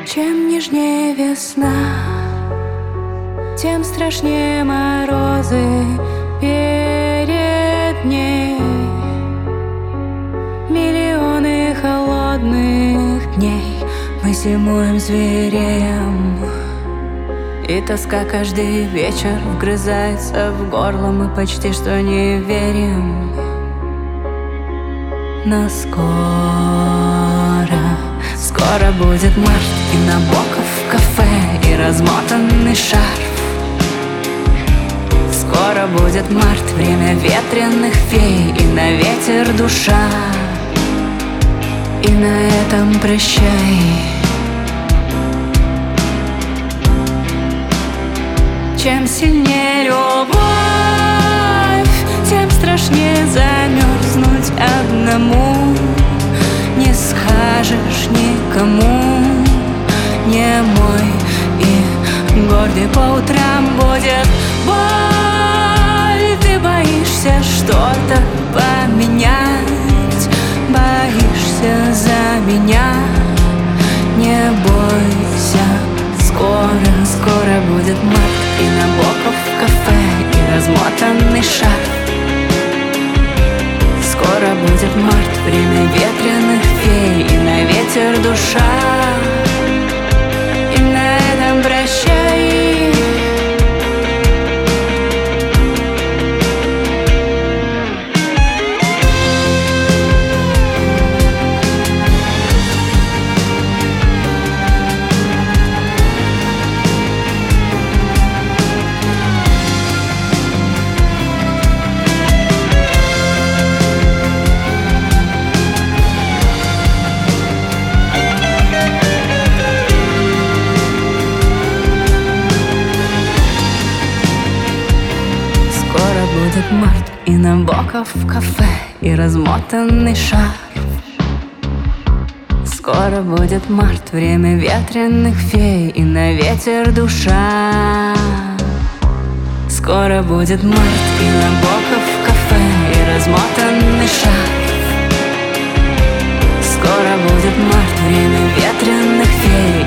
Чем нежнее весна, тем страшнее морозы перед ней. Миллионы холодных дней мы зимуем звереем, и тоска каждый вечер вгрызается в горло. Мы почти что не верим, но скоро будет март, и Набоков в кафе, и размотанный шарф. Скоро будет март, время ветреных фей, и на ветер душа. И на этом прощай. Чем сильнее любовь, тем страшнее замерзнуть одному. Не скажешь никому, не мой и гордый. По утрам будет боль, ты боишься что-то поменять, боишься за меня. Не бойся, скоро будет март, и Набоков в кафе, и размотанный шарф. Скоро будет март, время ветреных фей, и на ветер душа. И на этом прощай. Будет март, и Набоков в кафе, и размотанный шарф. Скоро будет март, время ветреных фей, и на ветер душа. Скоро будет март, и Набоков в кафе, и размотанный шарф. Скоро будет март, время ветреных фей,